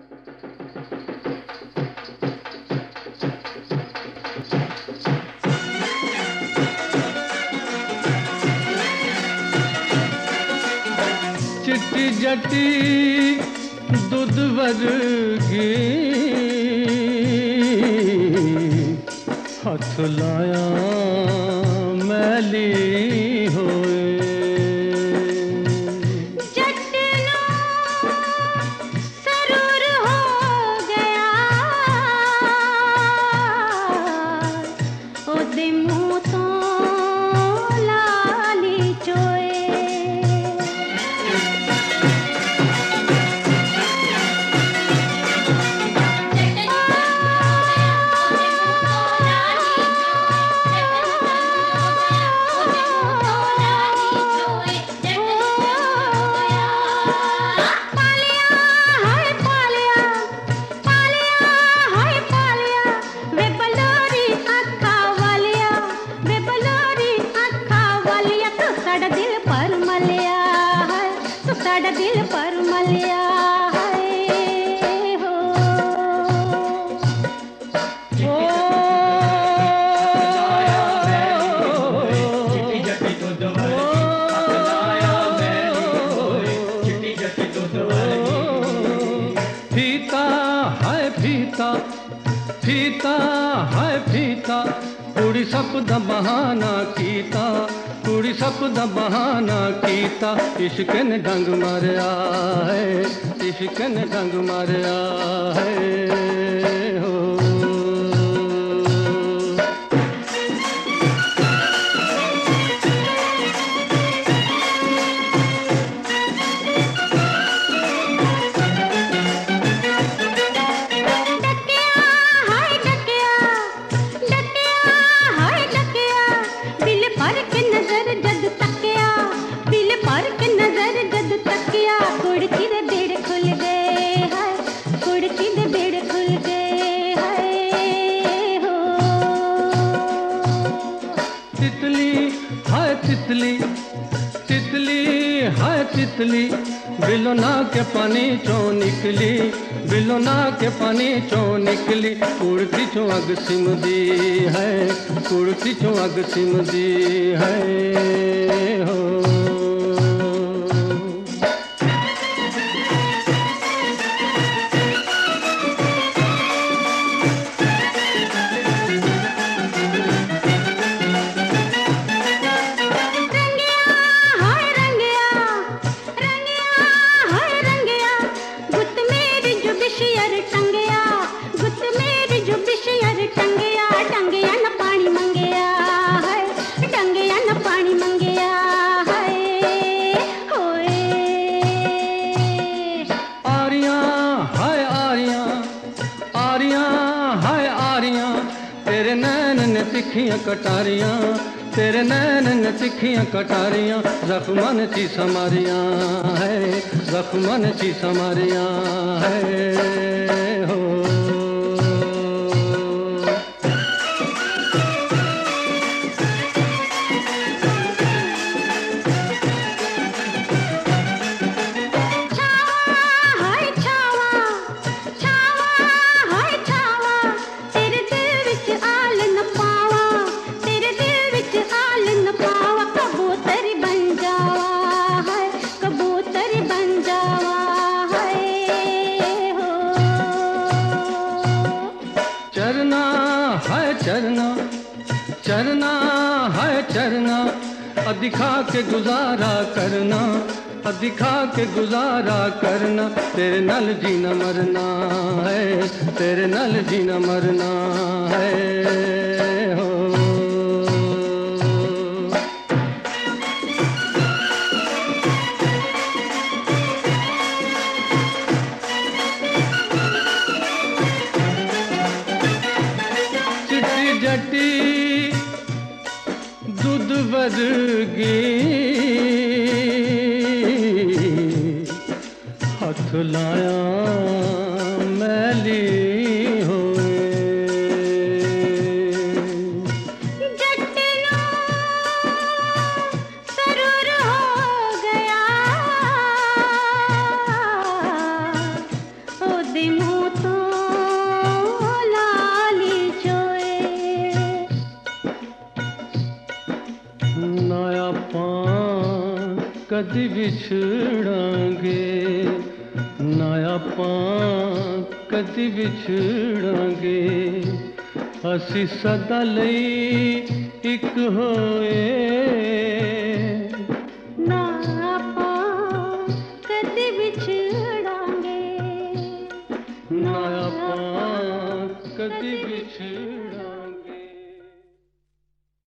चिट्टी जटी दूध वर्गी हथ लाया मैली होए जटनो सरूर हो गया ओदे मुंह तो लाली चोए साड़ा दिल पर मलिया है हो चिट्टी जटी दूध वर्गी हथ लाया मैली चिट्टी जटी दूध वर्गी फीता है फीता फीता है फीता कुड़ी सब दा बहाना कीता कुड़ी सब दा बहाना कीता इश्क ने डंग मारिया है इश्क ने डंग मारिया है हो तितली तितली है तितली बिलोना के पानी चो निकली बिलोना के पानी चो निकली उड़ती चो अग सिमदी है उड़ती चो अग सिमदी है हो तेरे नैन ने तिखियां कटारियां तेरे नैन ने तिखियां कटारियां जख्मन ची समारियां है जख्मन ची समारियां है हो चरना चरना है चरना दिखा के गुजारा करना दिखा के गुजारा करना तेरे नल जीना मरना है तेरे नल जीना मरना है हो जटी दूध वर्गी हथ लाया मैली होए जटनो सरूर हो गया ओ दिन ਆਪਾਂ ਕਦੀ ਵਿਛੜਾਂਗੇ, ਨਾ ਆਪਾਂ ਕਦੀ ਵਿਛੜਾਂਗੇ। ਅਸੀਂ ਸਦਾ ਲਈ ਇੱਕ ਹੋਏ